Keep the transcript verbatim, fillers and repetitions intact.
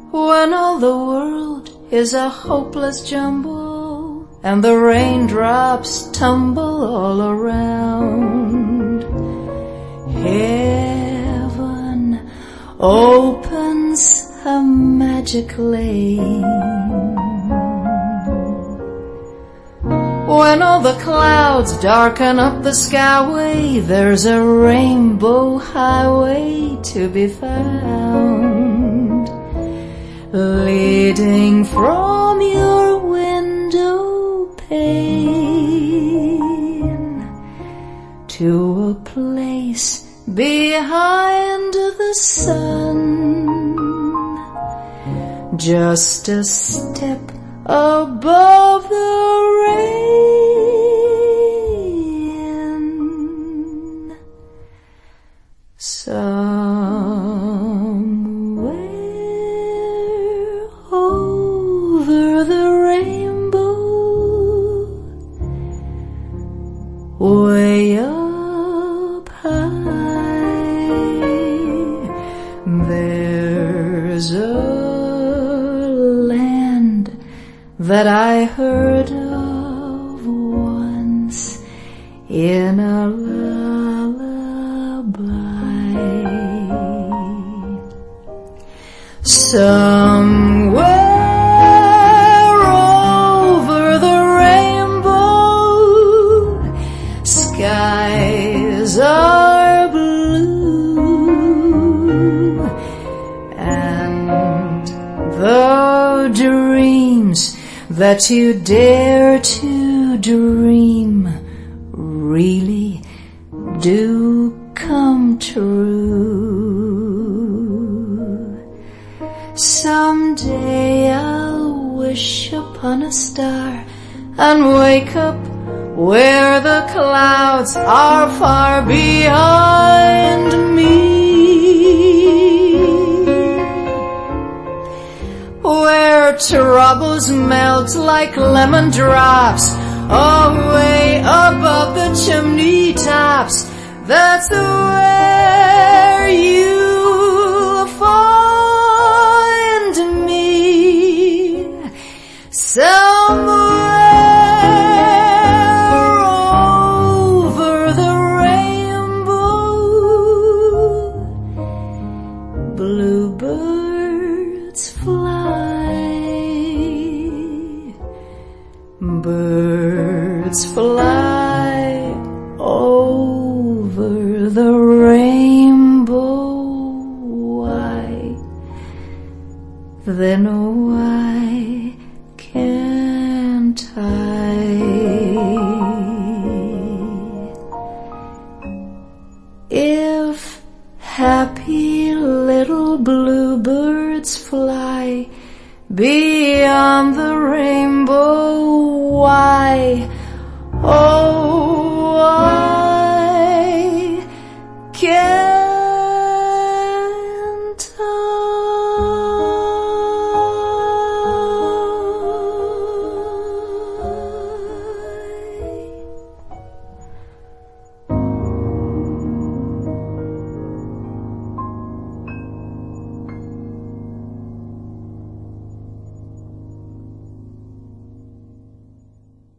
when all the world is a hopeless jumble and the raindrops tumble all around. Heaven opens a magic lane. When all the clouds darken up the skyway, there's a rainbow highway to be found, leading from your window pane to a place behind the sun, just a step above the rain. Somewhere over the rainbow, way up high, there's a land that I heard of once in a lullaby. Somewhere over the rainbow, skies are blue, and the dreams that you dare to dream really do come true. Someday I'll wish upon a star and wake up where the clouds are far behind me, where troubles melt like lemon drops away above the chimney tops. That's where you'll find me, somewhere over the rainbow. Bluebirds fly, birds fly over the rainbow. Why, then why can't I? If happy little bluebirds fly beyond the rainbow, why, oh, why